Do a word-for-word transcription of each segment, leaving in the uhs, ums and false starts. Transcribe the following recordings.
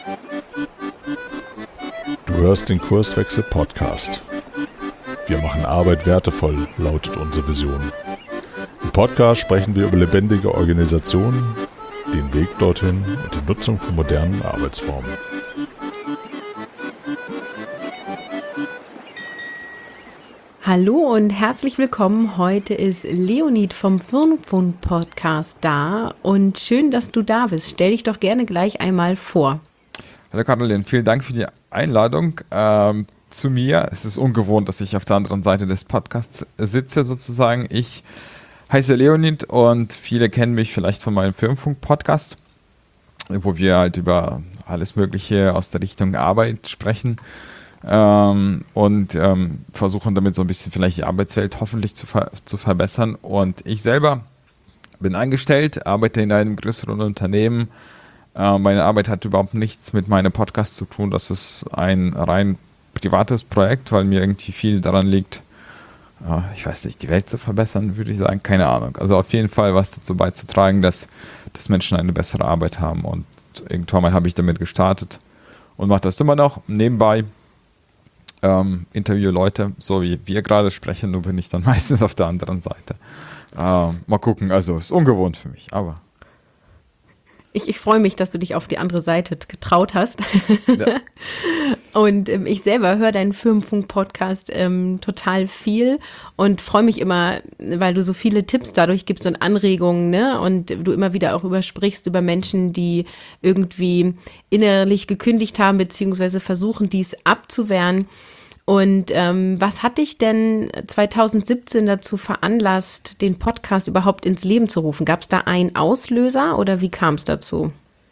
Du hörst den Kurswechsel-Podcast. Wir machen Arbeit wertevoll, lautet unsere Vision. Im Podcast sprechen wir über lebendige Organisationen, den Weg dorthin und die Nutzung von modernen Arbeitsformen. Hallo und herzlich willkommen. Heute ist Leonid vom Firmenfunk-Podcast da und schön, dass du da bist. Stell dich doch gerne gleich einmal vor. Hallo Caroline, vielen Dank für die Einladung ähm, zu mir. Es ist ungewohnt, dass ich auf der anderen Seite des Podcasts sitze sozusagen. Ich heiße Leonid und viele kennen mich vielleicht von meinem Firmenfunk-Podcast, wo wir halt über alles Mögliche aus der Richtung Arbeit sprechen. Ähm, und ähm, versuchen damit so ein bisschen vielleicht die Arbeitswelt hoffentlich zu, ver- zu verbessern. Und ich selber bin angestellt, arbeite in einem größeren Unternehmen. Äh, meine Arbeit hat überhaupt nichts mit meinem Podcast zu tun. Das ist ein rein privates Projekt, weil mir irgendwie viel daran liegt, äh, ich weiß nicht, die Welt zu verbessern, würde ich sagen, keine Ahnung. Also auf jeden Fall was dazu beizutragen, dass, dass Menschen eine bessere Arbeit haben. Und irgendwann mal habe ich damit gestartet und mache das immer noch nebenbei. Ähm, interview Leute, so wie wir gerade sprechen, nur bin ich dann meistens auf der anderen Seite. Ähm, mal gucken, also ist ungewohnt für mich, aber. Ich, ich freue mich, dass du dich auf die andere Seite getraut hast. Ja. Und ähm, ich selber höre deinen Firmenfunk-Podcast ähm, total viel und freue mich immer, weil du so viele Tipps dadurch gibst und Anregungen, ne? Und du immer wieder auch übersprichst über Menschen, die irgendwie innerlich gekündigt haben, beziehungsweise versuchen, dies abzuwehren. Und ähm, was hat dich denn zwanzig siebzehn dazu veranlasst, den Podcast überhaupt ins Leben zu rufen? Gab es da einen Auslöser oder wie kam es dazu?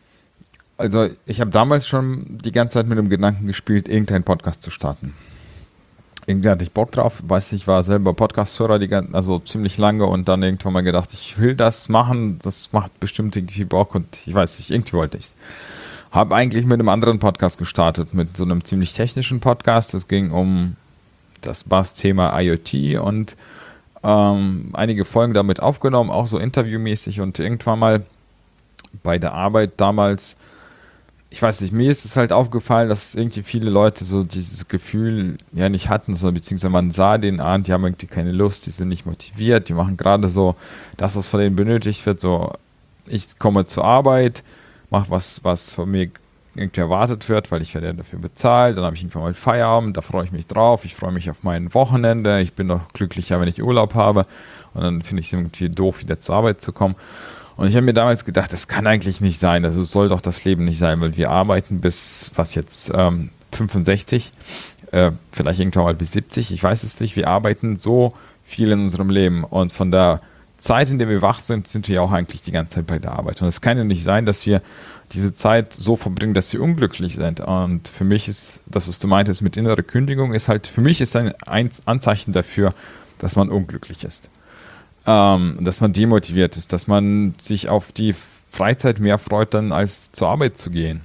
Also ich habe damals schon die ganze Zeit mit dem Gedanken gespielt, irgendeinen Podcast zu starten. Irgendwie hatte ich Bock drauf, weiß ich, war selber Podcast-Hörer, die ganze, also ziemlich lange und dann irgendwann mal gedacht, ich will das machen, das macht bestimmt irgendwie Bock und ich weiß nicht, irgendwie wollte ich es. Habe eigentlich mit einem anderen Podcast gestartet, mit so einem ziemlich technischen Podcast. Es ging um das Bass-Thema IoT und ähm, einige Folgen damit aufgenommen, auch so interviewmäßig und irgendwann mal bei der Arbeit damals, ich weiß nicht, mir ist es halt aufgefallen, dass irgendwie viele Leute so dieses Gefühl ja nicht hatten, so, beziehungsweise man sah denen an, die haben irgendwie keine Lust, die sind nicht motiviert, die machen gerade so das, was von denen benötigt wird, so ich komme zur Arbeit, mache was, was von mir irgendwie erwartet wird, weil ich werde dafür bezahlt, dann habe ich irgendwann mal Feierabend, da freue ich mich drauf, ich freue mich auf mein Wochenende, ich bin doch glücklicher, wenn ich Urlaub habe und dann finde ich es irgendwie doof, wieder zur Arbeit zu kommen. Und ich habe mir damals gedacht, das kann eigentlich nicht sein, also soll doch das Leben nicht sein, weil wir arbeiten bis, was jetzt, ähm, fünfundsechzig, äh, vielleicht irgendwann mal bis siebzig, ich weiß es nicht, wir arbeiten so viel in unserem Leben und von der Zeit, in der wir wach sind, sind wir auch eigentlich die ganze Zeit bei der Arbeit. Und es kann ja nicht sein, dass wir diese Zeit so verbringen, dass wir unglücklich sind. Und für mich ist das, was du meintest mit innerer Kündigung, ist halt, für mich ist ein Anzeichen dafür, dass man unglücklich ist. Ähm, dass man demotiviert ist, dass man sich auf die Freizeit mehr freut, dann als zur Arbeit zu gehen.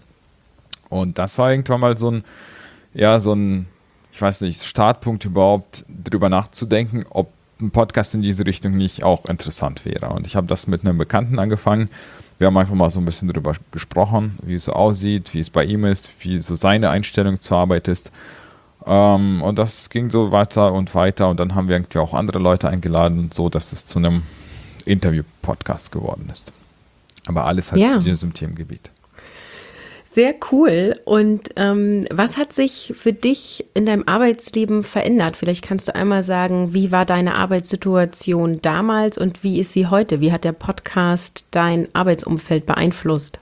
Und das war irgendwann mal so ein, ja, so ein, ich weiß nicht, Startpunkt überhaupt, drüber nachzudenken, ob ein Podcast in diese Richtung nicht auch interessant wäre. Und ich habe das mit einem Bekannten angefangen. Wir haben einfach mal so ein bisschen drüber gesprochen, wie es so aussieht, wie es bei ihm ist, wie so seine Einstellung zur Arbeit ist. Ähm, und das ging so weiter und weiter. Und dann haben wir irgendwie auch andere Leute eingeladen, so dass es zu einem Interview-Podcast geworden ist. Aber alles halt ja. zu diesem Themengebiet. Sehr cool. Und ähm, was hat sich für dich in deinem Arbeitsleben verändert? Vielleicht kannst du einmal sagen, wie war deine Arbeitssituation damals und wie ist sie heute? Wie hat der Podcast dein Arbeitsumfeld beeinflusst?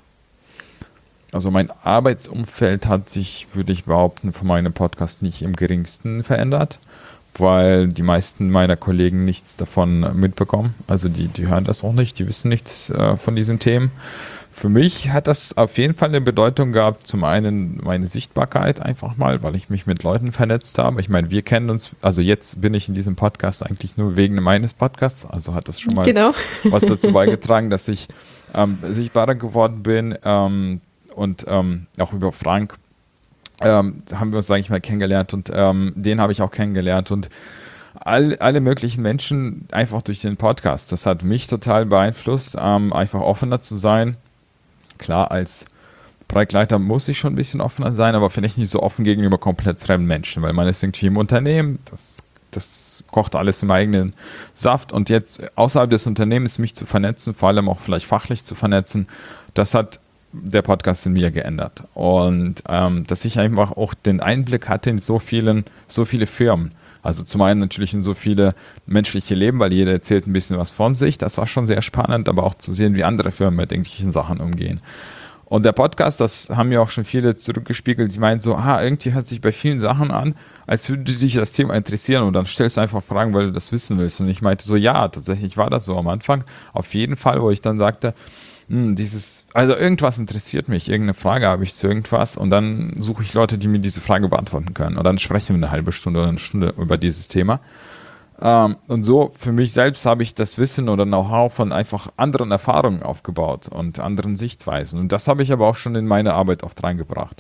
Also mein Arbeitsumfeld hat sich, würde ich behaupten, von meinem Podcast nicht im geringsten verändert, weil die meisten meiner Kollegen nichts davon mitbekommen. Also die, die hören das auch nicht, die wissen nichts äh, von diesen Themen. Für mich hat das auf jeden Fall eine Bedeutung gehabt, zum einen meine Sichtbarkeit einfach mal, weil ich mich mit Leuten vernetzt habe. Ich meine, wir kennen uns, also jetzt bin ich in diesem Podcast eigentlich nur wegen meines Podcasts, also hat das schon mal genau. was dazu beigetragen, dass ich ähm, sichtbarer geworden bin ähm, und ähm, auch über Frank ähm, haben wir uns, sage ich mal, kennengelernt und ähm, den habe ich auch kennengelernt und all, alle möglichen Menschen einfach durch den Podcast. Das hat mich total beeinflusst, ähm, einfach offener zu sein. Klar, als Projektleiter muss ich schon ein bisschen offener sein, aber vielleicht nicht so offen gegenüber komplett fremden Menschen, weil man ist irgendwie im Unternehmen, das, das kocht alles im eigenen Saft und jetzt außerhalb des Unternehmens mich zu vernetzen, vor allem auch vielleicht fachlich zu vernetzen, das hat der Podcast in mir geändert. Und ähm, dass ich einfach auch den Einblick hatte in so vielen, so viele Firmen. Also zum einen natürlich in so viele menschliche Leben, weil jeder erzählt ein bisschen was von sich. Das war schon sehr spannend, aber auch zu sehen, wie andere Firmen mit irgendwelchen Sachen umgehen. Und der Podcast, das haben mir auch schon viele zurückgespiegelt, die meinen so, ah, irgendwie hört sich bei vielen Sachen an, als würde dich das Thema interessieren und dann stellst du einfach Fragen, weil du das wissen willst. Und ich meinte so, ja, tatsächlich war das so am Anfang. Auf jeden Fall, wo ich dann sagte, hm, dieses, also irgendwas interessiert mich, irgendeine Frage habe ich zu irgendwas und dann suche ich Leute, die mir diese Frage beantworten können und dann sprechen wir eine halbe Stunde oder eine Stunde über dieses Thema. Ähm, und so für mich selbst habe ich das Wissen oder Know-how von einfach anderen Erfahrungen aufgebaut und anderen Sichtweisen und das habe ich aber auch schon in meine Arbeit oft reingebracht.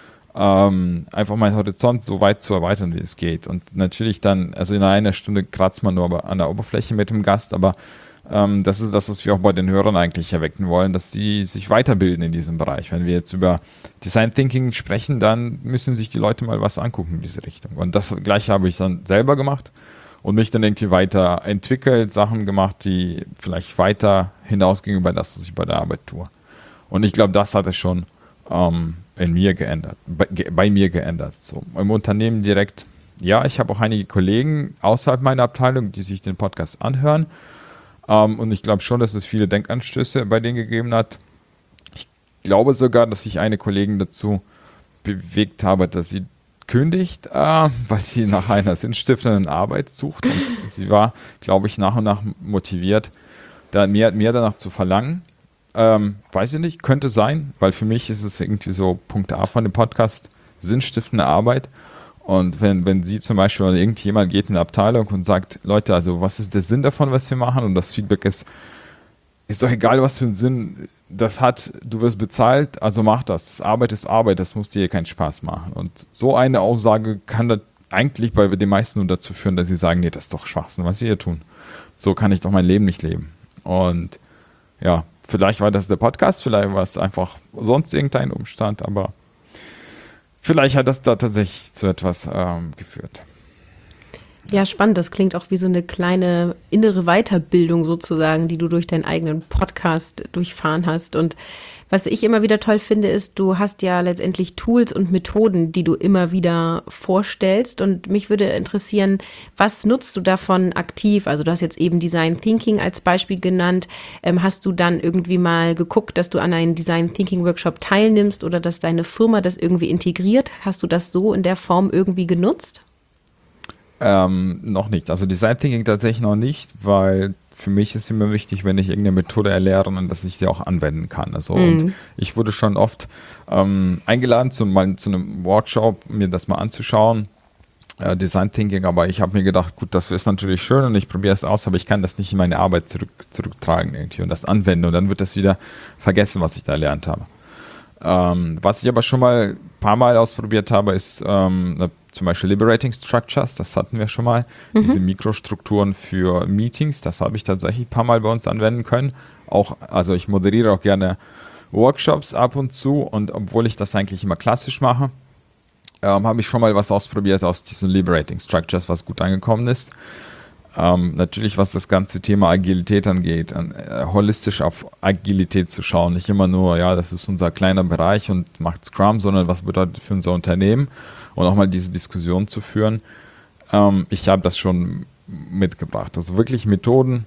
Ähm, einfach meinen Horizont so weit zu erweitern, wie es geht und natürlich dann, also in einer Stunde kratzt man nur an der Oberfläche mit dem Gast, aber Ähm, das ist das, was wir auch bei den Hörern eigentlich erwecken wollen, dass sie sich weiterbilden in diesem Bereich. Wenn wir jetzt über Design Thinking sprechen, dann müssen sich die Leute mal was angucken in diese Richtung. Und das Gleiche habe ich dann selber gemacht und mich dann irgendwie weiterentwickelt, Sachen gemacht, die vielleicht weiter hinausgingen über das, was ich bei der Arbeit tue. Und ich glaube, das hat es schon ähm, in mir geändert, bei, bei mir geändert. So, im Unternehmen direkt, ja, ich habe auch einige Kollegen außerhalb meiner Abteilung, die sich den Podcast anhören. Um, und ich glaube schon, dass es viele Denkanstöße bei denen gegeben hat. Ich glaube sogar, dass ich eine Kollegin dazu bewegt habe, dass sie kündigt, äh, weil sie nach einer sinnstiftenden Arbeit sucht. Und sie war, glaube ich, nach und nach motiviert, da mehr, mehr danach zu verlangen. Ähm, weiß ich nicht, könnte sein, weil für mich ist es irgendwie so Punkt A von dem Podcast, sinnstiftende Arbeit. Und wenn, wenn sie zum Beispiel oder irgendjemand geht in eine Abteilung und sagt, Leute, also was ist der Sinn davon, was wir machen? Und das Feedback ist, ist doch egal, was für einen Sinn das hat, du wirst bezahlt, also mach das. Arbeit ist Arbeit, das muss dir keinen Spaß machen. Und so eine Aussage kann das eigentlich bei den meisten nur dazu führen, dass sie sagen, nee, das ist doch Schwachsinn, was wir hier tun. So kann ich doch mein Leben nicht leben. Und ja, vielleicht war das der Podcast, vielleicht war es einfach sonst irgendein Umstand, aber vielleicht hat das da tatsächlich zu etwas ähm, geführt. Ja, spannend. Das klingt auch wie so eine kleine innere Weiterbildung sozusagen, die du durch deinen eigenen Podcast durchfahren hast. Und was ich immer wieder toll finde, ist, du hast ja letztendlich Tools und Methoden, die du immer wieder vorstellst. Und mich würde interessieren, was nutzt du davon aktiv? Also du hast jetzt eben Design Thinking als Beispiel genannt. Ähm, hast du dann irgendwie mal geguckt, dass du an einem Design Thinking Workshop teilnimmst oder dass deine Firma das irgendwie integriert? Hast du das so in der Form irgendwie genutzt? Ähm, noch nicht. Also Design Thinking tatsächlich noch nicht, weil für mich ist immer wichtig, wenn ich irgendeine Methode erlehre, dass ich sie auch anwenden kann. Also mhm. und ich wurde schon oft ähm, eingeladen zu, mal, zu einem Workshop, mir das mal anzuschauen, äh, Design Thinking, aber ich habe mir gedacht, gut, das ist natürlich schön und ich probiere es aus, aber ich kann das nicht in meine Arbeit zurück, zurücktragen irgendwie und das anwenden und dann wird das wieder vergessen, was ich da erlernt habe. Ähm, was ich aber schon mal ein paar Mal ausprobiert habe, ist ähm, zum Beispiel Liberating Structures, das hatten wir schon mal, mhm. diese Mikrostrukturen für Meetings, das habe ich tatsächlich ein paar Mal bei uns anwenden können. Auch, also ich moderiere auch gerne Workshops ab und zu und obwohl ich das eigentlich immer klassisch mache, ähm, habe ich schon mal was ausprobiert aus diesen Liberating Structures, was gut angekommen ist. Ähm, natürlich, was das ganze Thema Agilität angeht, an, äh, holistisch auf Agilität zu schauen. Nicht immer nur, ja, das ist unser kleiner Bereich und macht Scrum, sondern was bedeutet für unser Unternehmen und auch mal diese Diskussion zu führen. Ähm, ich habe das schon mitgebracht. Also wirklich Methoden,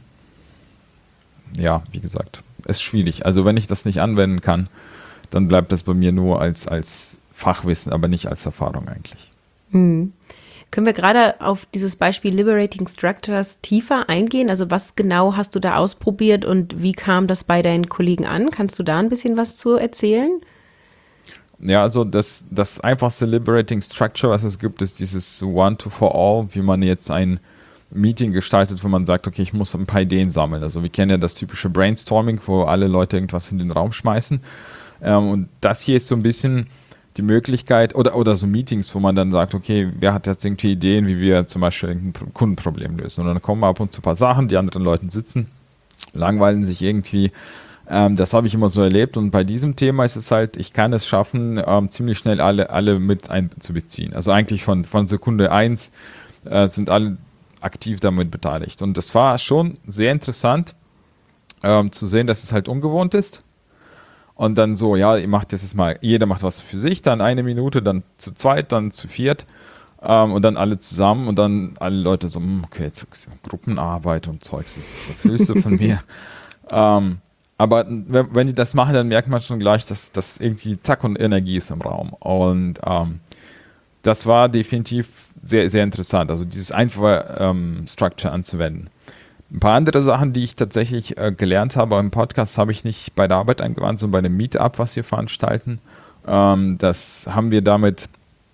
ja, wie gesagt, ist schwierig. Also wenn ich das nicht anwenden kann, dann bleibt das bei mir nur als, als Fachwissen, aber nicht als Erfahrung eigentlich. Mhm. Können wir gerade auf dieses Beispiel Liberating Structures tiefer eingehen? Also was genau hast du da ausprobiert und wie kam das bei deinen Kollegen an? Kannst du da ein bisschen was zu erzählen? Ja, also das, das einfachste Liberating Structure, was es gibt, ist dieses One to for all, wie man jetzt ein Meeting gestaltet, wo man sagt, okay, ich muss ein paar Ideen sammeln. Also wir kennen ja das typische Brainstorming, wo alle Leute irgendwas in den Raum schmeißen. Ähm, und das hier ist so ein bisschen die Möglichkeit, oder, oder so Meetings, wo man dann sagt, okay, wer hat jetzt irgendwie Ideen, wie wir zum Beispiel irgendein Kundenproblem lösen. Und dann kommen ab und zu ein paar Sachen, die anderen Leute sitzen, langweilen sich irgendwie, Ähm, das habe ich immer so erlebt und bei diesem Thema ist es halt, ich kann es schaffen, ähm, ziemlich schnell alle, alle mit einzubeziehen. Also eigentlich von, von Sekunde eins äh, sind alle aktiv damit beteiligt. Und das war schon sehr interessant ähm, zu sehen, dass es halt ungewohnt ist. Und dann so, ja, ihr macht jetzt mal, jeder macht was für sich, dann eine Minute, dann zu zweit, dann zu viert ähm, und dann alle zusammen und dann alle Leute so, okay, jetzt Gruppenarbeit und Zeugs, das, was willst du von mir? Ähm, aber wenn, wenn die das machen, dann merkt man schon gleich, dass das irgendwie zack und Energie ist im Raum. Und ähm, das war definitiv sehr, sehr interessant, also dieses einfache ähm, Structure anzuwenden. Ein paar andere Sachen, die ich tatsächlich äh, gelernt habe im Podcast, habe ich nicht bei der Arbeit angewandt, sondern bei dem Meetup, was wir veranstalten. Ähm, das haben wir damit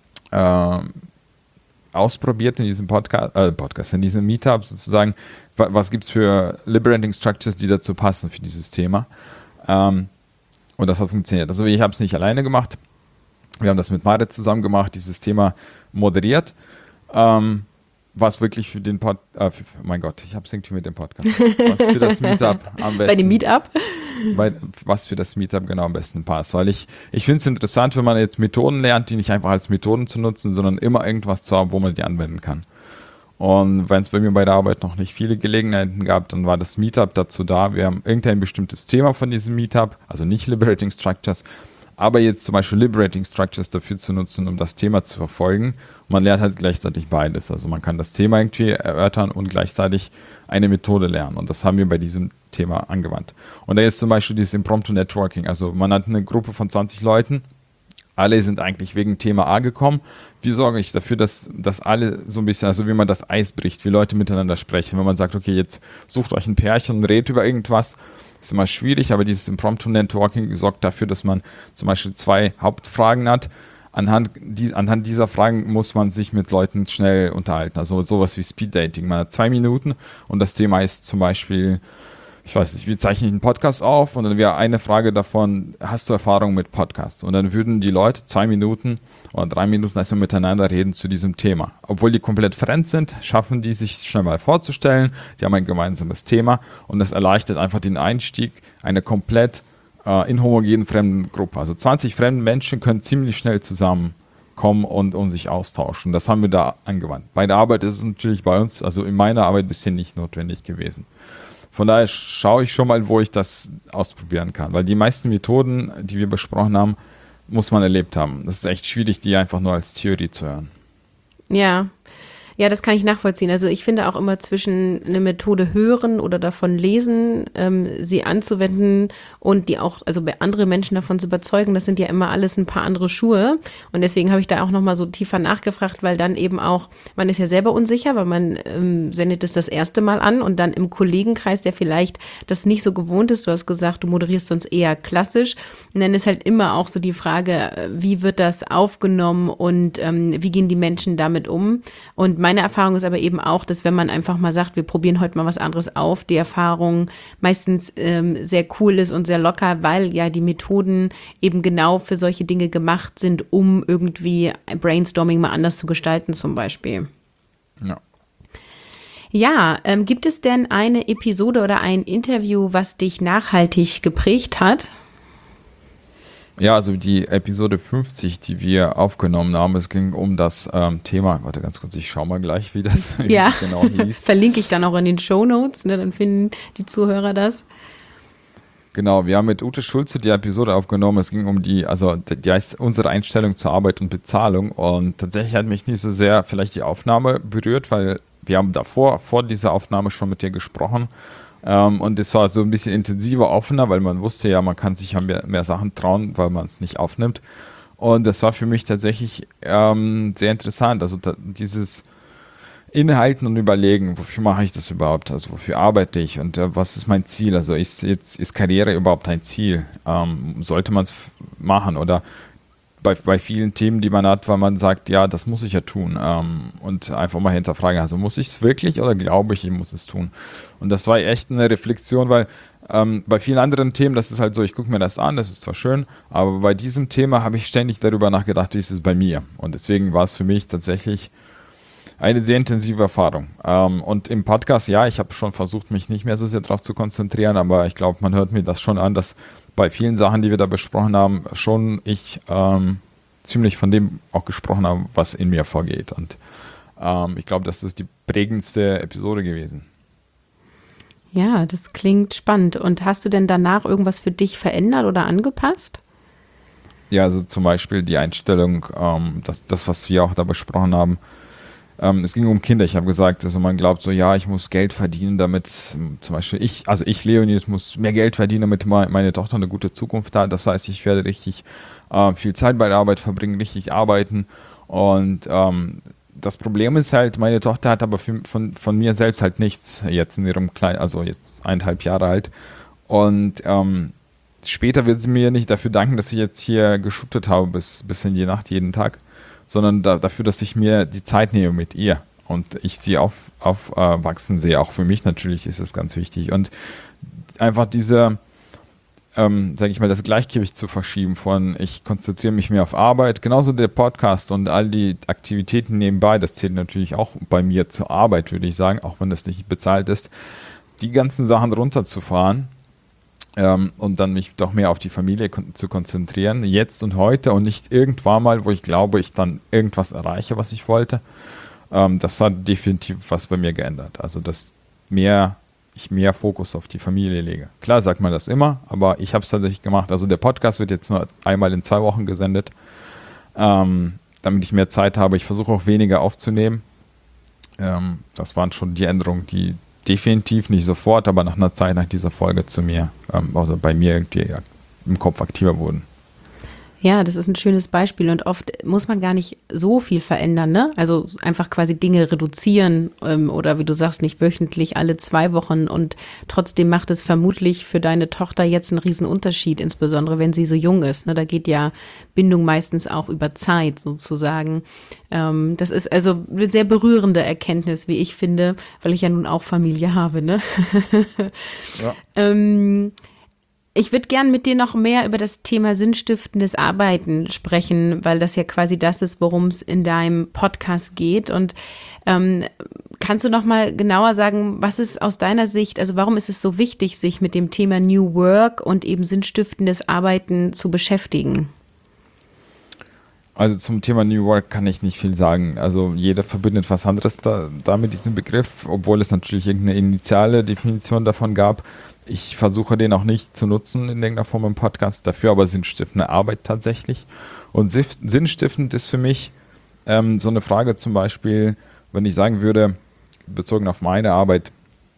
äh, ausprobiert in diesem Podcast, äh, Podcast, in diesem Meetup sozusagen. Was, was gibt es für Liberating Structures, die dazu passen für dieses Thema? Ähm, und das hat funktioniert. Also ich habe es nicht alleine gemacht. Wir haben das mit Marit zusammen gemacht, dieses Thema moderiert. Ähm, was wirklich für den Pod, äh, für, mein Gott, ich habe es irgendwie mit dem Podcast. Was für das Meetup am besten. Bei dem Meetup? Bei, was für das Meetup genau am besten passt. Weil ich, ich finde es interessant, wenn man jetzt Methoden lernt, die nicht einfach als Methoden zu nutzen, sondern immer irgendwas zu haben, wo man die anwenden kann. Und wenn es bei mir bei der Arbeit noch nicht viele Gelegenheiten gab, dann war das Meetup dazu da. Wir haben irgendein bestimmtes Thema von diesem Meetup, also nicht Liberating Structures, aber jetzt zum Beispiel Liberating Structures dafür zu nutzen, um das Thema zu verfolgen. Und man lernt halt gleichzeitig beides. Also man kann das Thema irgendwie erörtern und gleichzeitig eine Methode lernen. Und das haben wir bei diesem Thema angewandt. Und da ist zum Beispiel dieses Impromptu Networking. Also man hat eine Gruppe von zwanzig Leuten. Alle sind eigentlich wegen Thema A gekommen. Wie sorge ich dafür, dass, dass alle so ein bisschen, also wie man das Eis bricht, wie Leute miteinander sprechen. Wenn man sagt, okay, jetzt sucht euch ein Pärchen und redet über irgendwas, ist immer schwierig, aber dieses Impromptu Networking sorgt dafür, dass man zum Beispiel zwei Hauptfragen hat. Anhand, die, anhand dieser Fragen muss man sich mit Leuten schnell unterhalten. Also sowas wie Speed Dating. Man hat zwei Minuten und das Thema ist zum Beispiel, ich weiß nicht, wir zeichnen einen Podcast auf und dann wäre eine Frage davon, hast du Erfahrung mit Podcasts? Und dann würden die Leute zwei Minuten oder drei Minuten erstmal miteinander reden zu diesem Thema. Obwohl die komplett fremd sind, schaffen die sich schnell mal vorzustellen, die haben ein gemeinsames Thema und das erleichtert einfach den Einstieg einer komplett äh, inhomogenen fremden Gruppe. Also zwanzig fremde Menschen können ziemlich schnell zusammenkommen und, und sich austauschen. Das haben wir da angewandt. Bei der Arbeit ist es natürlich bei uns, also in meiner Arbeit bisher nicht notwendig gewesen. Von daher schaue ich schon mal, wo ich das ausprobieren kann. Weil die meisten Methoden, die wir besprochen haben, muss man erlebt haben. Das ist echt schwierig, die einfach nur als Theorie zu hören. Ja. Ja, das kann ich nachvollziehen. Also ich finde auch immer zwischen eine Methode hören oder davon lesen, ähm, sie anzuwenden und die auch, also bei andere Menschen davon zu überzeugen, das sind ja immer alles ein paar andere Schuhe. Und deswegen habe ich da auch nochmal so tiefer nachgefragt, weil dann eben auch, man ist ja selber unsicher, weil man ähm, sendet es das erste Mal an und dann im Kollegenkreis, der vielleicht das nicht so gewohnt ist, du hast gesagt, du moderierst sonst eher klassisch. Und dann ist halt immer auch so die Frage, wie wird das aufgenommen und ähm, wie gehen die Menschen damit um? Und meine Erfahrung ist aber eben auch, dass wenn man einfach mal sagt, wir probieren heute mal was anderes auf, die Erfahrung meistens ähm, sehr cool ist und sehr locker, weil ja die Methoden eben genau für solche Dinge gemacht sind, um irgendwie Brainstorming mal anders zu gestalten zum Beispiel. Ja. Ja, ähm, gibt es denn eine Episode oder ein Interview, was dich nachhaltig geprägt hat? Ja, also die Episode fünfzig, die wir aufgenommen haben, es ging um das ähm, Thema, warte ganz kurz, ich schau mal gleich, wie das, wie ja. das genau hieß. Verlinke ich dann auch in den Shownotes, ne, dann finden die Zuhörer das. Genau, wir haben mit Ute Schulze die Episode aufgenommen, es ging um die, also die heißt unsere Einstellung zur Arbeit und Bezahlung und tatsächlich hat mich nicht so sehr vielleicht die Aufnahme berührt, weil wir haben davor, vor dieser Aufnahme schon mit dir gesprochen. Um, und es war so ein bisschen intensiver offener, weil man wusste ja, man kann sich ja mehr, mehr Sachen trauen, weil man es nicht aufnimmt. Und das war für mich tatsächlich ähm, sehr interessant. Also da, dieses Inhalten und Überlegen, wofür mache ich das überhaupt? Also wofür arbeite ich und äh, was ist mein Ziel? Also ist, jetzt, ist Karriere überhaupt ein Ziel? Ähm, sollte man es f- machen? Oder bei, bei vielen Themen, die man hat, weil man sagt, ja, das muss ich ja tun ähm, und einfach mal hinterfragen, also muss ich es wirklich oder glaube ich, ich muss es tun? Und das war echt eine Reflexion, weil ähm, bei vielen anderen Themen, das ist halt so, ich gucke mir das an, das ist zwar schön, aber bei diesem Thema habe ich ständig darüber nachgedacht, wie ist es bei mir? Und deswegen war es für mich tatsächlich Eine sehr intensive Erfahrung. Ähm, und im Podcast, ja, ich habe schon versucht, mich nicht mehr so sehr darauf zu konzentrieren, aber ich glaube, man hört mir das schon an, dass bei vielen Sachen, die wir da besprochen haben, schon ich ähm, ziemlich von dem auch gesprochen habe, was in mir vorgeht. Und ähm, ich glaube, das ist die prägendste Episode gewesen. Ja, das klingt spannend. Und hast du denn danach irgendwas für dich verändert oder angepasst? Ja, also zum Beispiel die Einstellung, ähm, das, das, was wir auch da besprochen haben. Ähm, es ging um Kinder. Ich habe gesagt, also man glaubt so, ja, ich muss Geld verdienen, damit ähm, zum Beispiel ich, also ich, Leonid, muss mehr Geld verdienen, damit meine Tochter eine gute Zukunft hat. Das heißt, ich werde richtig äh, viel Zeit bei der Arbeit verbringen, richtig arbeiten. Und ähm, das Problem ist halt, meine Tochter hat aber für, von, von mir selbst halt nichts jetzt in ihrem kleinen, also jetzt eineinhalb Jahre alt. Und ähm, später wird sie mir nicht dafür danken, dass ich jetzt hier geschuftet habe bis, bis in die Nacht jeden Tag, sondern da, dafür, dass ich mir die Zeit nehme mit ihr und ich sie auf, aufwachsen äh, sehe. Auch für mich natürlich ist es ganz wichtig. Und einfach diese, ähm, sage ich mal, das Gleichgewicht zu verschieben von ich konzentriere mich mehr auf Arbeit, genauso der Podcast und all die Aktivitäten nebenbei, das zählt natürlich auch bei mir zur Arbeit, würde ich sagen, auch wenn das nicht bezahlt ist, die ganzen Sachen runterzufahren. Ähm, und dann mich doch mehr auf die Familie kon- zu konzentrieren, jetzt und heute und nicht irgendwann mal, wo ich glaube, ich dann irgendwas erreiche, was ich wollte. Ähm, das hat definitiv was bei mir geändert. Also, dass mehr, ich mehr Fokus auf die Familie lege. Klar sagt man das immer, aber ich habe es tatsächlich gemacht. Also der Podcast wird jetzt nur einmal in zwei Wochen gesendet, ähm, damit ich mehr Zeit habe. Ich versuche auch weniger aufzunehmen. Ähm, das waren schon die Änderungen, die definitiv nicht sofort, aber nach einer Zeit nach dieser Folge zu mir, ähm, also bei mir irgendwie im Kopf aktiver wurden. Ja, das ist ein schönes Beispiel und oft muss man gar nicht so viel verändern, ne? Also einfach quasi Dinge reduzieren ähm, oder wie du sagst, nicht wöchentlich, alle zwei Wochen und trotzdem macht es vermutlich für deine Tochter jetzt einen riesen Unterschied, insbesondere wenn sie so jung ist, ne? Da geht ja Bindung meistens auch über Zeit sozusagen. Ähm, das ist also eine sehr berührende Erkenntnis, wie ich finde, weil ich ja nun auch Familie habe, ne? Ja. ähm, Ich würde gern mit dir noch mehr über das Thema sinnstiftendes Arbeiten sprechen, weil das ja quasi das ist, worum es in deinem Podcast geht. Und ähm, kannst du noch mal genauer sagen, was ist aus deiner Sicht, also warum ist es so wichtig, sich mit dem Thema New Work und eben sinnstiftendes Arbeiten zu beschäftigen? Also zum Thema New Work kann ich nicht viel sagen. Also jeder verbindet was anderes da, da mit diesem Begriff, obwohl es natürlich irgendeine initiale Definition davon gab. Ich versuche den auch nicht zu nutzen in irgendeiner Form im Podcast, dafür aber sinnstiftende Arbeit tatsächlich. Und sinnstiftend ist für mich ähm, so eine Frage zum Beispiel, wenn ich sagen würde, bezogen auf meine Arbeit,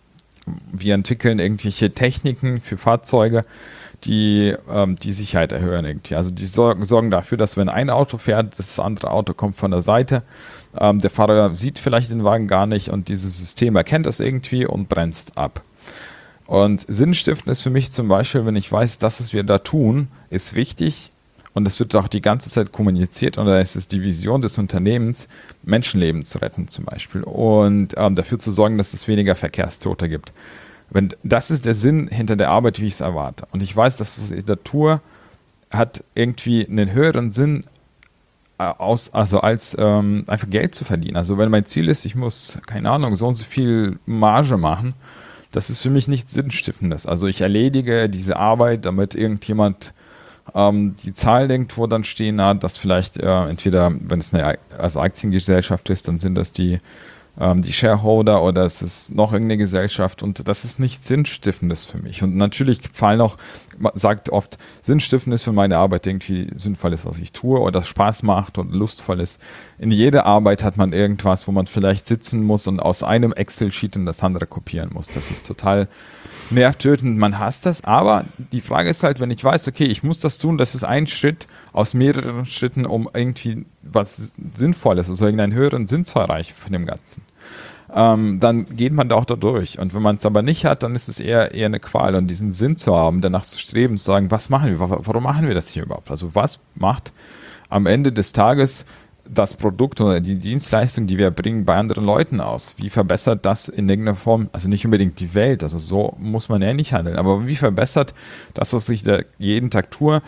wir entwickeln irgendwelche Techniken für Fahrzeuge, die ähm, die Sicherheit erhöhen irgendwie. Also die sorgen, sorgen dafür, dass wenn ein Auto fährt, das andere Auto kommt von der Seite, ähm, der Fahrer sieht vielleicht den Wagen gar nicht und dieses System erkennt das irgendwie und bremst ab. Und sinnstiftend ist für mich zum Beispiel, wenn ich weiß, das, was wir da tun, ist wichtig und es wird auch die ganze Zeit kommuniziert und da ist es die Vision des Unternehmens, Menschenleben zu retten zum Beispiel und ähm, dafür zu sorgen, dass es weniger Verkehrstote gibt. Wenn, das ist der Sinn hinter der Arbeit, wie ich es erwarte. Und ich weiß, dass was ich da tue, hat irgendwie einen höheren Sinn, äh, aus, also als ähm, einfach Geld zu verdienen. Also wenn mein Ziel ist, ich muss, keine Ahnung, so und so viel Marge machen, das ist für mich nichts Sinnstiftendes. Also ich erledige diese Arbeit, damit irgendjemand ähm, die Zahl irgendwo dann stehen hat, dass vielleicht äh, entweder, wenn es eine also Aktiengesellschaft ist, dann sind das die, ähm, die Shareholder oder es ist noch irgendeine Gesellschaft und das ist nichts Sinnstiftendes für mich. Und natürlich fallen auch, man sagt oft, Sinnstiftendes ist für meine Arbeit irgendwie sinnvoll ist, was ich tue oder Spaß macht und lustvoll ist. In jeder Arbeit hat man irgendwas, wo man vielleicht sitzen muss und aus einem Excel-Sheet in das andere kopieren muss. Das ist total nervtötend, man hasst das, aber die Frage ist halt, wenn ich weiß, okay, ich muss das tun, das ist ein Schritt aus mehreren Schritten, um irgendwie was Sinnvolles, also irgendeinen höheren Sinn zu erreichen von dem Ganzen. Ähm, dann geht man da auch da durch. Und wenn man es aber nicht hat, dann ist es eher, eher eine Qual. Und diesen Sinn zu haben, danach zu streben, zu sagen, was machen wir, warum machen wir das hier überhaupt? Also was macht am Ende des Tages das Produkt oder die Dienstleistung, die wir bringen, bei anderen Leuten aus? Wie verbessert das in irgendeiner Form, also nicht unbedingt die Welt, also so muss man ja nicht handeln, aber wie verbessert das, was ich da jeden Tag tue,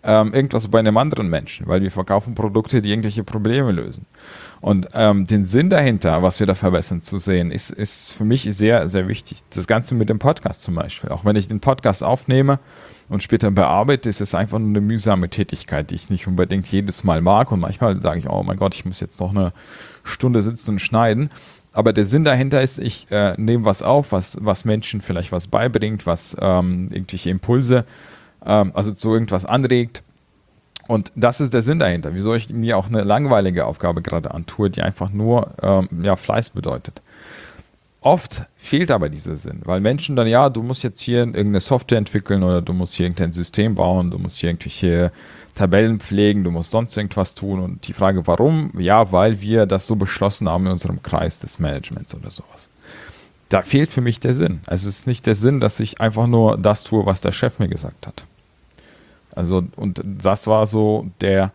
ähm, irgendwas bei einem anderen Menschen, weil wir verkaufen Produkte, die irgendwelche Probleme lösen. Und ähm, den Sinn dahinter, was wir da verbessern, zu sehen, ist, ist für mich sehr, sehr wichtig. Das Ganze mit dem Podcast zum Beispiel. Auch wenn ich den Podcast aufnehme und später bearbeite, ist es einfach nur eine mühsame Tätigkeit, die ich nicht unbedingt jedes Mal mag. Und manchmal sage ich, oh mein Gott, ich muss jetzt noch eine Stunde sitzen und schneiden. Aber der Sinn dahinter ist, ich äh, nehme was auf, was, was Menschen vielleicht was beibringt, was ähm, irgendwelche Impulse, ähm, also zu irgendwas anregt. Und das ist der Sinn dahinter. Wieso ich mir auch eine langweilige Aufgabe gerade antue, die einfach nur ähm, ja, Fleiß bedeutet. Oft fehlt aber dieser Sinn, weil Menschen dann, ja, du musst jetzt hier irgendeine Software entwickeln oder du musst hier irgendein System bauen, du musst hier irgendwelche Tabellen pflegen, du musst sonst irgendwas tun. Und die Frage, warum? Ja, weil wir das so beschlossen haben in unserem Kreis des Managements oder sowas. Da fehlt für mich der Sinn. Also es ist nicht der Sinn, dass ich einfach nur das tue, was der Chef mir gesagt hat. Also, und das war so der,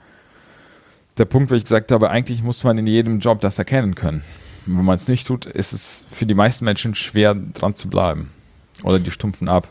der Punkt, wo ich gesagt habe, eigentlich muss man in jedem Job das erkennen können. Und wenn man es nicht tut, ist es für die meisten Menschen schwer, dran zu bleiben. Oder die stumpfen ab.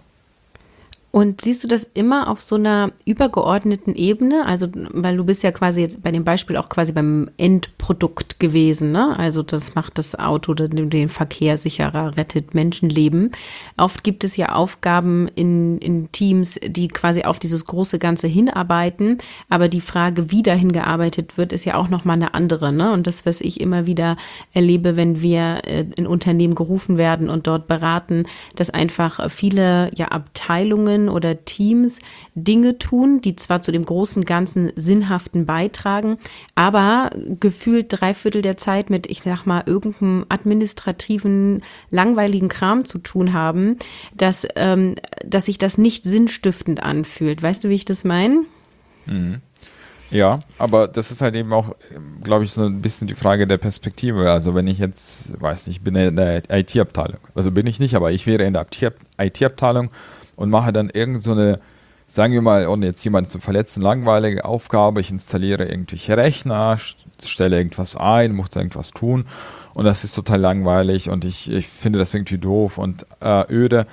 Und siehst du das immer auf so einer übergeordneten Ebene? Also, weil du bist ja quasi jetzt bei dem Beispiel auch quasi beim Endprodukt gewesen, ne? Also das macht das Auto, den, den Verkehr sicherer, rettet Menschenleben. Oft gibt es ja Aufgaben in, in Teams, die quasi auf dieses große Ganze hinarbeiten. Aber die Frage, wie dahin gearbeitet wird, ist ja auch nochmal eine andere, ne? Und das, was ich immer wieder erlebe, wenn wir in Unternehmen gerufen werden und dort beraten, dass einfach viele ja Abteilungen oder Teams Dinge tun, die zwar zu dem großen Ganzen Sinnhaften beitragen, aber gefühlt drei Viertel der Zeit mit, ich sag mal, irgendeinem administrativen, langweiligen Kram zu tun haben, dass, ähm, dass sich das nicht sinnstiftend anfühlt. Weißt du, wie ich das meine? Mhm. Ja, aber das ist halt eben auch, glaube ich, so ein bisschen die Frage der Perspektive. Also wenn ich jetzt, weiß nicht, ich bin in der I T-Abteilung, also bin ich nicht, aber ich wäre in der I T-Abteilung und mache dann irgend so eine, sagen wir mal, ohne jetzt jemanden zu verletzen, langweilige Aufgabe. Ich installiere irgendwelche Rechner, stelle irgendwas ein, muss irgendwas tun und das ist total langweilig und ich, ich finde das irgendwie doof und äh, öde.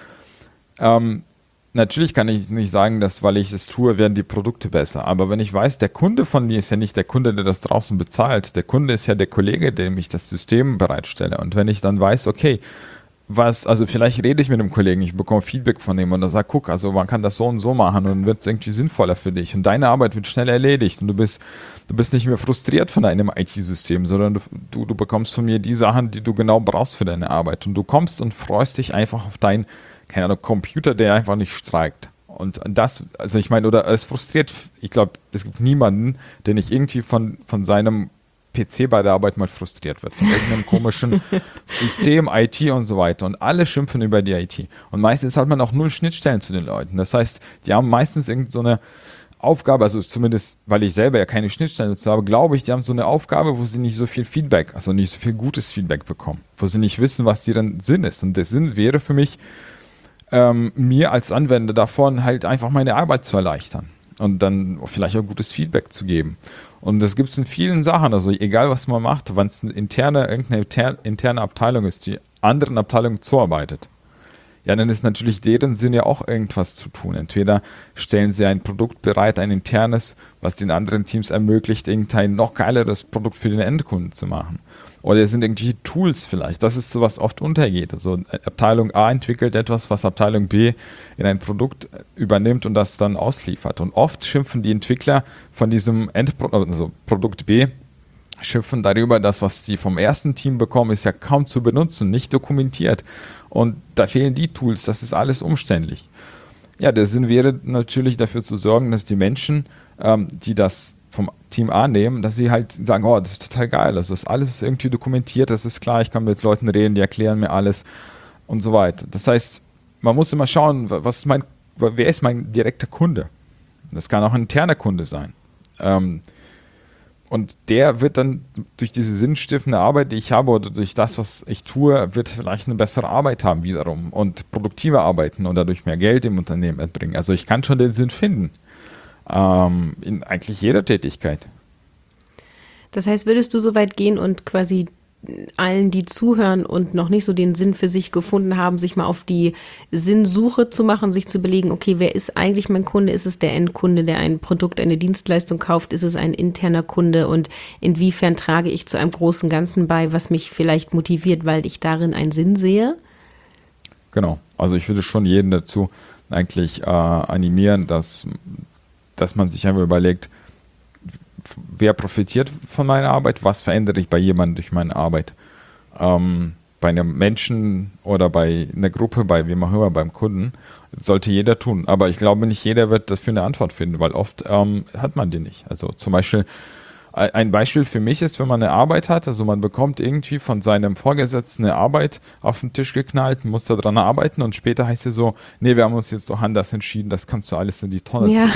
Ähm, natürlich kann ich nicht sagen, dass, weil ich es tue, werden die Produkte besser. Aber wenn ich weiß, der Kunde von mir ist ja nicht der Kunde, der das draußen bezahlt. Der Kunde ist ja der Kollege, dem ich das System bereitstelle. Und wenn ich dann weiß, okay, was, also vielleicht rede ich mit dem Kollegen, ich bekomme Feedback von ihm und er sagt, guck, also man kann das so und so machen und dann wird es irgendwie sinnvoller für dich und deine Arbeit wird schnell erledigt und du bist, du bist nicht mehr frustriert von deinem I T-System, sondern du, du, du bekommst von mir die Sachen, die du genau brauchst für deine Arbeit und du kommst und freust dich einfach auf deinen, keine Ahnung, Computer, der einfach nicht streikt. Und das, also ich meine, oder es frustriert, ich glaube, es gibt niemanden, der nicht irgendwie von, von seinem P C bei der Arbeit mal frustriert wird, von irgendeinem komischen System, I T und so weiter. Und alle schimpfen über die I T. Und meistens hat man auch null Schnittstellen zu den Leuten. Das heißt, die haben meistens irgend so eine Aufgabe, also zumindest, weil ich selber ja keine Schnittstellen dazu habe, glaube ich, die haben so eine Aufgabe, wo sie nicht so viel Feedback, also nicht so viel gutes Feedback bekommen, wo sie nicht wissen, was deren Sinn ist. Und der Sinn wäre für mich, ähm, mir als Anwender davon halt einfach meine Arbeit zu erleichtern und dann vielleicht auch gutes Feedback zu geben. Und das gibt es in vielen Sachen, also egal was man macht, wenn es eine interne, irgendeine interne Abteilung ist, die anderen Abteilungen zuarbeitet, ja, dann ist natürlich deren Sinn ja auch irgendwas zu tun. Entweder stellen sie ein Produkt bereit, ein internes, was den anderen Teams ermöglicht, irgendein noch geileres Produkt für den Endkunden zu machen. Oder es sind irgendwelche Tools vielleicht. Das ist so, was oft untergeht. Also Abteilung A entwickelt etwas, was Abteilung B in ein Produkt übernimmt und das dann ausliefert. Und oft schimpfen die Entwickler von diesem Endprodukt, also Produkt B, schimpfen darüber, dass was sie vom ersten Team bekommen, ist ja kaum zu benutzen, nicht dokumentiert. Und da fehlen die Tools, das ist alles umständlich. Ja, der Sinn wäre natürlich dafür zu sorgen, dass die Menschen, ähm, die das vom Team A nehmen, dass sie halt sagen, oh, das ist total geil, also ist alles irgendwie dokumentiert, das ist klar, ich kann mit Leuten reden, die erklären mir alles und so weiter. Das heißt, man muss immer schauen, was ist mein, wer ist mein direkter Kunde? Das kann auch ein interner Kunde sein. Ähm, und der wird dann durch diese sinnstiftende Arbeit, die ich habe, oder durch das, was ich tue, wird vielleicht eine bessere Arbeit haben wiederum und produktiver arbeiten und dadurch mehr Geld im Unternehmen erbringen. Also ich kann schon den Sinn finden. Ähm, in eigentlich jeder Tätigkeit. Das heißt, würdest du so weit gehen und quasi allen, die zuhören und noch nicht so den Sinn für sich gefunden haben, sich mal auf die Sinnsuche zu machen, sich zu überlegen, okay, wer ist eigentlich mein Kunde? Ist es der Endkunde, der ein Produkt, eine Dienstleistung kauft? Ist es ein interner Kunde? Und inwiefern trage ich zu einem großen Ganzen bei, was mich vielleicht motiviert, weil ich darin einen Sinn sehe? Genau. Also ich würde schon jeden dazu eigentlich äh, animieren, dass, dass man sich einfach überlegt, wer profitiert von meiner Arbeit, was verändere ich bei jemandem durch meine Arbeit. Ähm, bei einem Menschen oder bei einer Gruppe, bei wem auch immer, beim Kunden, sollte jeder tun. Aber ich glaube, nicht jeder wird dafür eine Antwort finden, weil oft ähm, hat man die nicht. Also zum Beispiel, ein Beispiel für mich ist, wenn man eine Arbeit hat, also man bekommt irgendwie von seinem Vorgesetzten eine Arbeit auf den Tisch geknallt, muss da dran arbeiten und später heißt es so, nee, wir haben uns jetzt doch anders entschieden, das kannst du alles in die Tonne ja.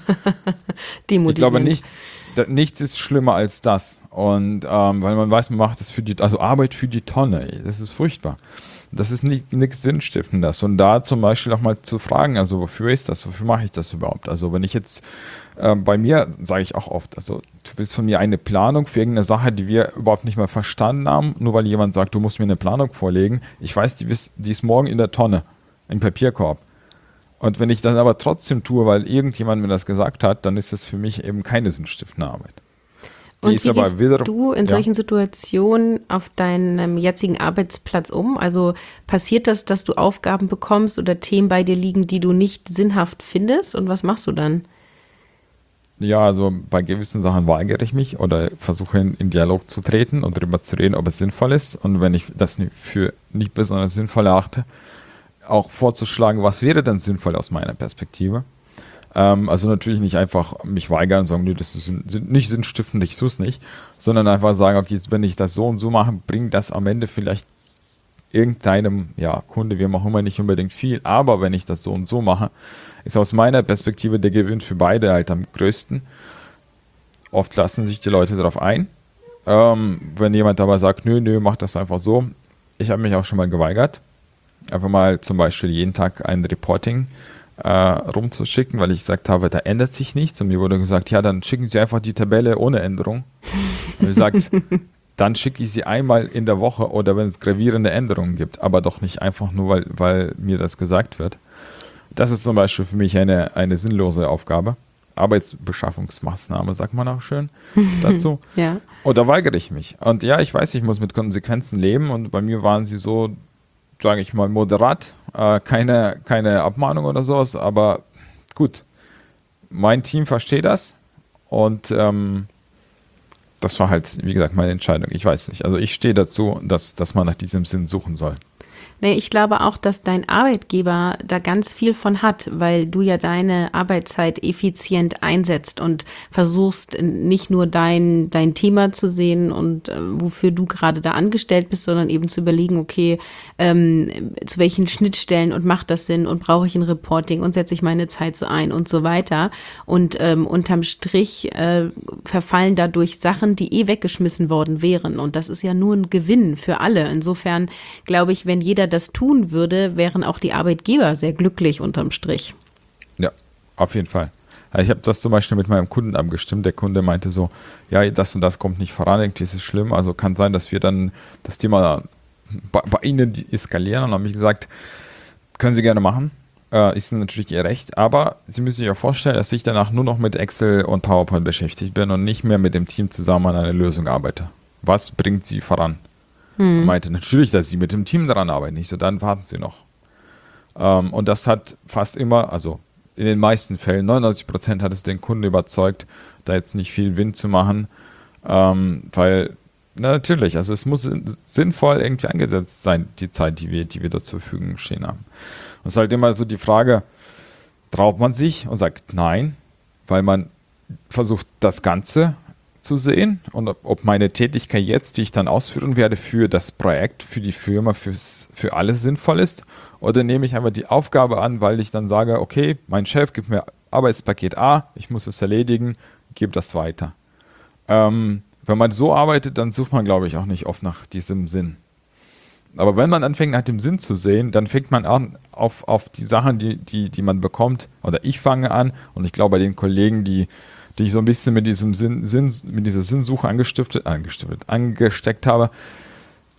treten. Ich glaube, nichts, da, nichts ist schlimmer als das. Und ähm, weil man weiß, man macht das für die, also Arbeit für die Tonne, das ist furchtbar. Das ist nicht nichts Sinnstiftendes. Und da zum Beispiel auch mal zu fragen, also wofür ist das, wofür mache ich das überhaupt? Also wenn ich jetzt äh, bei mir, sage ich auch oft, also du willst von mir eine Planung für irgendeine Sache, die wir überhaupt nicht mal verstanden haben, nur weil jemand sagt, du musst mir eine Planung vorlegen. Ich weiß, die, die ist morgen in der Tonne, im Papierkorb. Und wenn ich das aber trotzdem tue, weil irgendjemand mir das gesagt hat, dann ist das für mich eben keine sinnstiftende Arbeit. Die Und ist wie aber gehst wiederum, du in ja. solchen Situationen auf deinem jetzigen Arbeitsplatz um? Also passiert das, dass du Aufgaben bekommst oder Themen bei dir liegen, die du nicht sinnhaft findest? Und was machst du dann? Ja, also bei gewissen Sachen weigere ich mich oder versuche in, in Dialog zu treten und darüber zu reden, ob es sinnvoll ist. Und wenn ich das nicht für nicht besonders sinnvoll erachte, auch vorzuschlagen, was wäre denn sinnvoll aus meiner Perspektive. Ähm, also natürlich nicht einfach mich weigern und sagen, nee, das ist nicht sinnstiftend, ich tue es nicht, sondern einfach sagen, okay, wenn ich das so und so mache, bringt das am Ende vielleicht irgendeinem ja, Kunde, wie auch immer, nicht unbedingt viel, aber wenn ich das so und so mache, ist aus meiner Perspektive der Gewinn für beide halt am größten. Oft lassen sich die Leute darauf ein. Ähm, wenn jemand aber sagt, nö, nö, mach das einfach so. Ich habe mich auch schon mal geweigert, einfach mal zum Beispiel jeden Tag ein Reporting äh, rumzuschicken, weil ich gesagt habe, da ändert sich nichts. Und mir wurde gesagt, ja, dann schicken Sie einfach die Tabelle ohne Änderung. Und ich sagte, dann schicke ich sie einmal in der Woche oder wenn es gravierende Änderungen gibt, aber doch nicht einfach nur, weil, weil mir das gesagt wird. Das ist zum Beispiel für mich eine, eine sinnlose Aufgabe. Arbeitsbeschaffungsmaßnahme, sagt man auch schön dazu. Ja. Und da weigere ich mich. Und ja, ich weiß, ich muss mit Konsequenzen leben und bei mir waren sie so, sage ich mal, moderat. Äh, keine, keine Abmahnung oder sowas, aber gut. Mein Team versteht das und ähm, das war halt, wie gesagt, meine Entscheidung. Ich weiß nicht. Also ich stehe dazu, dass, dass man nach diesem Sinn suchen soll. Nee, ich glaube auch, dass dein Arbeitgeber da ganz viel von hat, weil du ja deine Arbeitszeit effizient einsetzt und versuchst nicht nur dein, dein Thema zu sehen und äh, wofür du gerade da angestellt bist, sondern eben zu überlegen, okay, ähm, zu welchen Schnittstellen und macht das Sinn und brauche ich ein Reporting und setze ich meine Zeit so ein und so weiter. Und ähm, unterm Strich äh, verfallen dadurch Sachen, die eh weggeschmissen worden wären. Und das ist ja nur ein Gewinn für alle. Insofern glaube ich, wenn jeder das tun würde, wären auch die Arbeitgeber sehr glücklich unterm Strich. Ja, auf jeden Fall. Also ich habe das zum Beispiel mit meinem Kunden abgestimmt. Der Kunde meinte so, ja, das und das kommt nicht voran, irgendwie ist es schlimm. Also kann sein, dass wir dann das Thema bei, bei Ihnen eskalieren. Und dann habe ich gesagt, können Sie gerne machen. Äh, ist natürlich Ihr Recht. Aber Sie müssen sich auch vorstellen, dass ich danach nur noch mit Excel und PowerPoint beschäftigt bin und nicht mehr mit dem Team zusammen an einer Lösung arbeite. Was bringt Sie voran? Und meinte natürlich, dass sie mit dem Team daran arbeiten. Nicht so, dann warten sie noch. Ähm, und das hat fast immer, also in den meisten Fällen, neunundneunzig Prozent hat es den Kunden überzeugt, da jetzt nicht viel Wind zu machen, ähm, weil, na natürlich, also es muss sinnvoll irgendwie eingesetzt sein, die Zeit, die wir, die wir dort zur Verfügung stehen haben. Und es ist halt immer so die Frage, traut man sich und sagt nein, weil man versucht, das Ganze zu sehen und ob, ob meine Tätigkeit jetzt, die ich dann ausführen werde, für das Projekt, für die Firma, fürs, für alles sinnvoll ist, oder nehme ich einfach die Aufgabe an, weil ich dann sage, okay, mein Chef gibt mir Arbeitspaket A, ich muss es erledigen, gebe das weiter. Ähm, wenn man so arbeitet, dann sucht man, glaube ich, auch nicht oft nach diesem Sinn. Aber wenn man anfängt, nach dem Sinn zu sehen, dann fängt man an auf, auf die Sachen, die, die, die man bekommt, oder ich fange an, und ich glaube, bei den Kollegen, die die ich so ein bisschen mit diesem Sinn, Sinn mit dieser Sinnsuche angestiftet, angestiftet, angesteckt habe,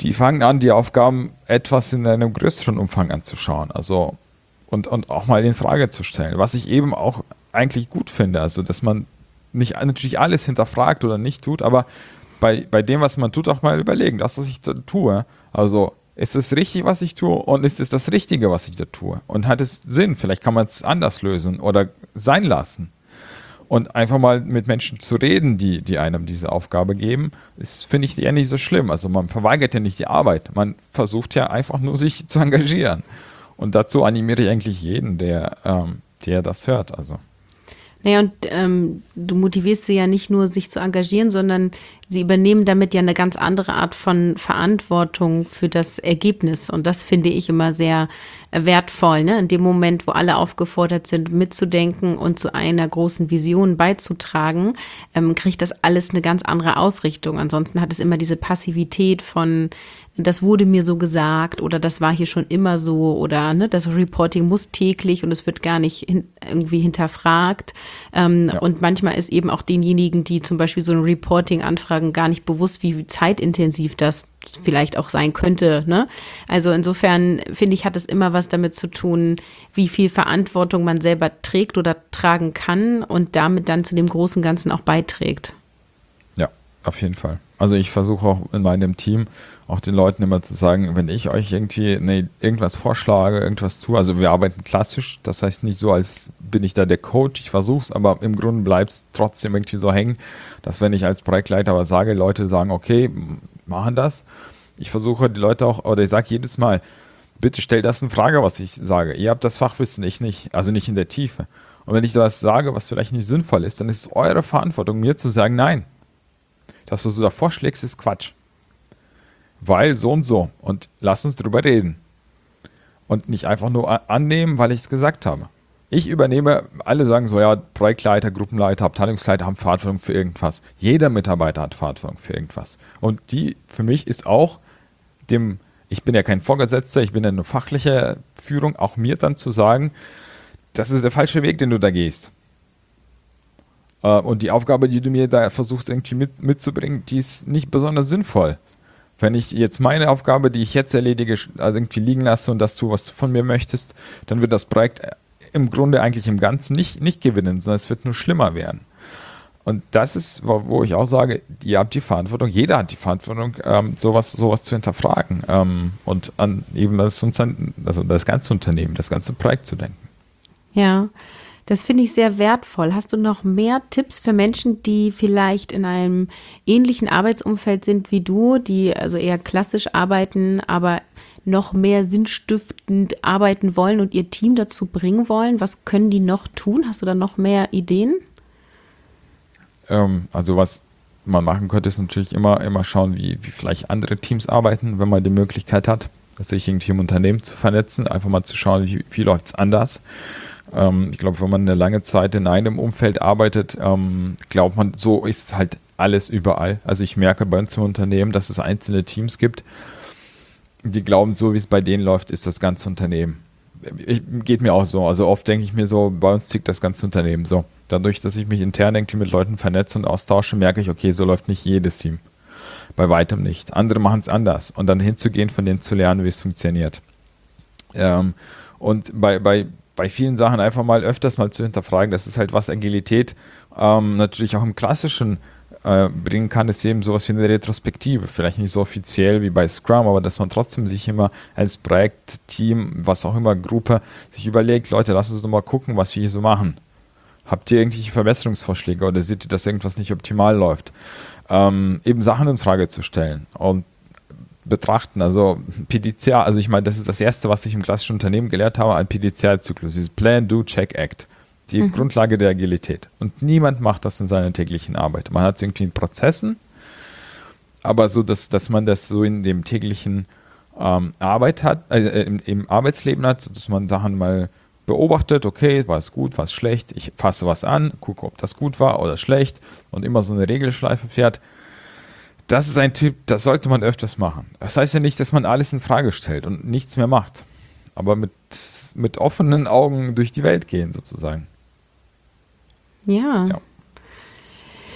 die fangen an, die Aufgaben etwas in einem größeren Umfang anzuschauen. Also und, und auch mal in Frage zu stellen. Was ich eben auch eigentlich gut finde. Also, dass man nicht natürlich alles hinterfragt oder nicht tut, aber bei, bei dem, was man tut, auch mal überlegen, das, was ich da tue. Also, ist es richtig, was ich tue, und ist es das Richtige, was ich da tue? Und hat es Sinn? Vielleicht kann man es anders lösen oder sein lassen. Und einfach mal mit Menschen zu reden, die, die einem diese Aufgabe geben, ist, finde ich, eher nicht so schlimm. Also man verweigert ja nicht die Arbeit, man versucht ja einfach nur, sich zu engagieren. Und dazu animiere ich eigentlich jeden, der, ähm, der das hört. Also. Naja, und ähm, du motivierst sie ja nicht nur, sich zu engagieren, sondern sie übernehmen damit ja eine ganz andere Art von Verantwortung für das Ergebnis. Und das finde ich immer sehr wertvoll, ne? In dem Moment, wo alle aufgefordert sind, mitzudenken und zu einer großen Vision beizutragen, ähm, kriegt das alles eine ganz andere Ausrichtung. Ansonsten hat es immer diese Passivität von, das wurde mir so gesagt oder das war hier schon immer so oder ne, das Reporting muss täglich und es wird gar nicht hin, irgendwie hinterfragt. Ähm, ja. Und manchmal ist eben auch denjenigen, die zum Beispiel so ein Reporting anfragen, gar nicht bewusst, wie zeitintensiv das vielleicht auch sein könnte, ne? Also insofern finde ich, hat es immer was damit zu tun, wie viel Verantwortung man selber trägt oder tragen kann und damit dann zu dem großen Ganzen auch beiträgt. Ja, auf jeden Fall. Also ich versuche auch in meinem Team auch den Leuten immer zu sagen, wenn ich euch irgendwie nee, irgendwas vorschlage, irgendwas tue, also wir arbeiten klassisch, das heißt nicht so, als bin ich da der Coach, ich versuche es, aber im Grunde bleibt es trotzdem irgendwie so hängen, dass wenn ich als Projektleiter aber sage, Leute sagen, okay, machen das, ich versuche die Leute auch, oder ich sage jedes Mal, bitte stell das in Frage, was ich sage. Ihr habt das Fachwissen, ich nicht, also nicht in der Tiefe. Und wenn ich da was sage, was vielleicht nicht sinnvoll ist, dann ist es eure Verantwortung, mir zu sagen, nein, das, was du da vorschlägst, ist Quatsch. Weil so und so. Und lass uns drüber reden. Und nicht einfach nur annehmen, weil ich es gesagt habe. Ich übernehme, alle sagen so, ja, Projektleiter, Gruppenleiter, Abteilungsleiter haben Verantwortung für irgendwas. Jeder Mitarbeiter hat Verantwortung für irgendwas. Und die für mich ist auch dem, ich bin ja kein Vorgesetzter, ich bin ja eine fachliche Führung, auch mir dann zu sagen, das ist der falsche Weg, den du da gehst. Und die Aufgabe, die du mir da versuchst irgendwie mit, mitzubringen, die ist nicht besonders sinnvoll. Wenn ich jetzt meine Aufgabe, die ich jetzt erledige, also irgendwie liegen lasse und das tue, was du von mir möchtest, dann wird das Projekt im Grunde eigentlich im Ganzen nicht, nicht gewinnen, sondern es wird nur schlimmer werden. Und das ist, wo ich auch sage, ihr habt die Verantwortung, jeder hat die Verantwortung, ähm, sowas, sowas zu hinterfragen ähm, und an eben das, also das ganze Unternehmen, das ganze Projekt zu denken. Ja, das finde ich sehr wertvoll. Hast du noch mehr Tipps für Menschen, die vielleicht in einem ähnlichen Arbeitsumfeld sind wie du, die also eher klassisch arbeiten, aber noch mehr sinnstiftend arbeiten wollen und ihr Team dazu bringen wollen? Was können die noch tun? Hast du da noch mehr Ideen? Ähm, also was man machen könnte, ist natürlich immer, immer schauen, wie, wie vielleicht andere Teams arbeiten, wenn man die Möglichkeit hat, sich irgendwie im Unternehmen zu vernetzen, einfach mal zu schauen, wie, wie läuft es anders. Ähm, ich glaube, wenn man eine lange Zeit in einem Umfeld arbeitet, ähm, glaubt man, so ist halt alles überall. Also ich merke bei uns im Unternehmen, dass es einzelne Teams gibt, die glauben, so wie es bei denen läuft, ist das ganze Unternehmen. Ich, geht mir auch so. Also oft denke ich mir so, bei uns tickt das ganze Unternehmen so. Dadurch, dass ich mich intern irgendwie mit Leuten vernetze und austausche, merke ich, okay, so läuft nicht jedes Team. Bei weitem nicht. Andere machen es anders. Und dann hinzugehen, von denen zu lernen, wie es funktioniert. Ähm, und bei, bei, bei vielen Sachen einfach mal öfters mal zu hinterfragen, das ist halt was Agilität ähm, natürlich auch im Klassischen äh, bringen kann, ist eben sowas wie eine Retrospektive. Vielleicht nicht so offiziell wie bei Scrum, aber dass man trotzdem sich immer als Projekt, Team, was auch immer, Gruppe, sich überlegt, Leute, lasst uns doch mal gucken, was wir hier so machen. Habt ihr irgendwelche Verbesserungsvorschläge oder seht ihr, dass irgendwas nicht optimal läuft? Ähm, eben Sachen in Frage zu stellen und betrachten, also P D C A, also ich meine, das ist das Erste, was ich im klassischen Unternehmen gelernt habe, ein P D C A-Zyklus, dieses Plan, Do, Check, Act, die mhm. Grundlage der Agilität. Und niemand macht das in seiner täglichen Arbeit. Man hat es irgendwie in Prozessen, aber so, dass, dass man das so in dem täglichen ähm, Arbeit hat, äh, im, im Arbeitsleben hat, dass man Sachen mal beobachtet, okay, war es gut, war es schlecht, ich fasse was an, gucke, ob das gut war oder schlecht und immer so eine Regelschleife fährt. Das ist ein Tipp, das sollte man öfters machen. Das heißt ja nicht, dass man alles in Frage stellt und nichts mehr macht, aber mit, mit offenen Augen durch die Welt gehen sozusagen. Ja. ja.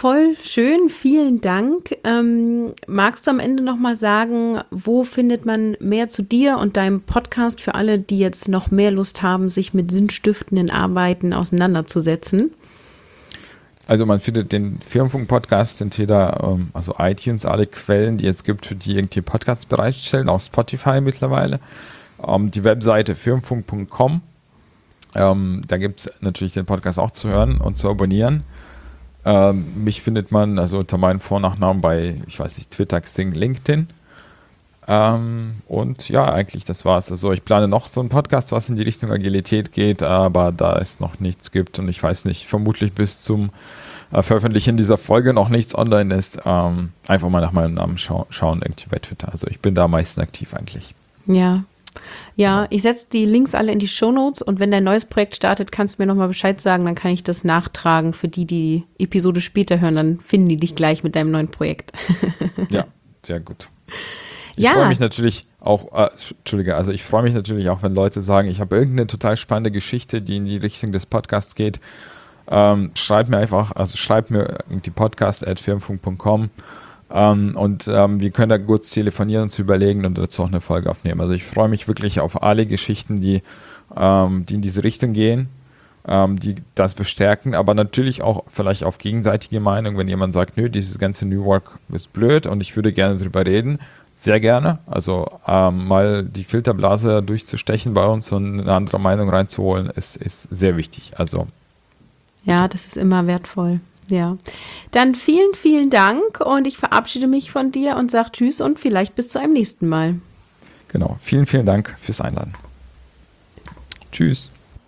voll schön. Vielen Dank. Ähm, magst du am Ende nochmal sagen, wo findet man mehr zu dir und deinem Podcast für alle, die jetzt noch mehr Lust haben, sich mit sinnstiftenden Arbeiten auseinanderzusetzen? Also man findet den Firmenfunk-Podcast entweder, ähm, also iTunes, alle Quellen, die es gibt, für die irgendwie Podcasts bereitstellen, auch Spotify mittlerweile. Ähm, die Webseite firmenfunk punkt com. Ähm, da gibt es natürlich den Podcast auch zu hören und zu abonnieren. Ähm, mich findet man also unter meinen Vor- und Nachnamen bei, ich weiß nicht, Twitter, Xing, LinkedIn. Ähm, und ja, eigentlich das war's. Also ich plane noch so einen Podcast, was in die Richtung Agilität geht, aber da es noch nichts gibt und ich weiß nicht, vermutlich bis zum äh, Veröffentlichen dieser Folge noch nichts online ist, ähm, einfach mal nach meinem Namen schau- schauen, irgendwie bei Twitter. Also ich bin da am meisten aktiv eigentlich. Ja. Ja, ich setze die Links alle in die Shownotes und wenn dein neues Projekt startet, kannst du mir nochmal Bescheid sagen, dann kann ich das nachtragen für die, die die Episode später hören, dann finden die dich gleich mit deinem neuen Projekt. Ja, sehr gut. Ich Ja. freue mich natürlich auch, äh, Entschuldige, also ich freue mich natürlich auch, wenn Leute sagen, ich habe irgendeine total spannende Geschichte, die in die Richtung des Podcasts geht. Ähm, schreib mir einfach, also schreib mir irgendwie podcast at firmenfunk punkt com. Um, und um, wir können da kurz telefonieren und zu überlegen und dazu auch eine Folge aufnehmen. Also ich freue mich wirklich auf alle Geschichten, die, um, die in diese Richtung gehen, um, die das bestärken, aber natürlich auch vielleicht auf gegenseitige Meinung, wenn jemand sagt, nö, dieses ganze New Work ist blöd und ich würde gerne drüber reden, sehr gerne. Also um, mal die Filterblase durchzustechen bei uns und eine andere Meinung reinzuholen, ist, ist sehr wichtig. Also Ja, das ist immer wertvoll. Ja, dann vielen, vielen Dank und ich verabschiede mich von dir und sage Tschüss und vielleicht bis zu einem nächsten Mal. Genau, vielen, vielen Dank fürs Einladen. Tschüss.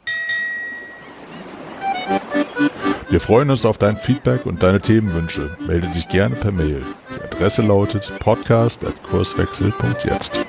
Wir freuen uns auf dein Feedback und deine Themenwünsche. Melde dich gerne per Mail. Die Adresse lautet podcast at kurswechsel punkt jetzt.